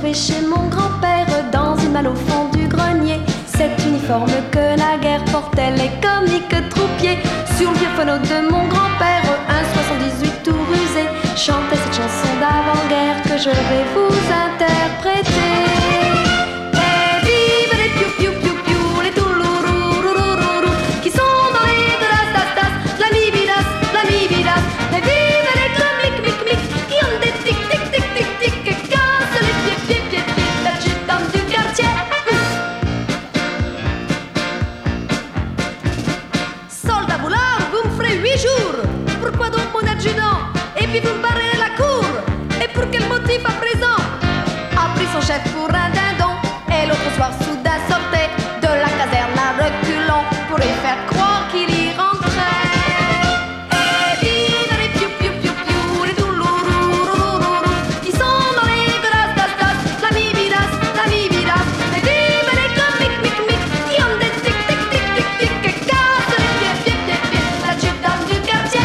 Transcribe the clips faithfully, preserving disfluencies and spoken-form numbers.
trouvé chez mon grand-père dans une malle au fond du grenier. Cet uniforme que la guerre portait, les comiques troupiers. Sur le vieux phono de mon grand-père, un soixante-dix-huit tout rusé chantait cette chanson d'avant-guerre que je vais vous interpréter. Et vive les piou-piou-piou-piou, les toulourourourourourou, qui sont dans les das-das-das, la mi-bidas, la mi-bidas. Et vive les comiques-mic-mic, qui ont des tic-tic-tic-tic-tic, et cassent les pieds-pieds-pieds-pieds, la chute-dame du quartier. Soldat boulard, vous me ferez huit jours. Pourquoi donc mon adjudant? Et puis vous me barrez la cour. Et pour quel motif à présent? A pris son chef pour un dindon. Et l'autre soir soudain sortait de la caserne à reculons pour lui faire croire qu'il y rentrait. Et vive les piou-piou-piou-piou, les doulourourourourou, qui sont dans les godasses, das, das, la mi-bidas, la mi-bidas. Et vive les comiques-mic-mic, qui ont des tic-tic-tic-tic-tic, et cassent les pieds-pieds-pieds-pieds, la chute-dame du quartier.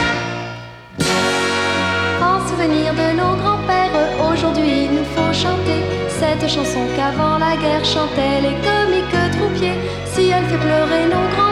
En souvenir de nos grands-pères, aujourd'hui nous faut chanter cette chanson qu'avant la guerre chantaient les comiques troupiers. Si elle fait pleurer nos grands-pères,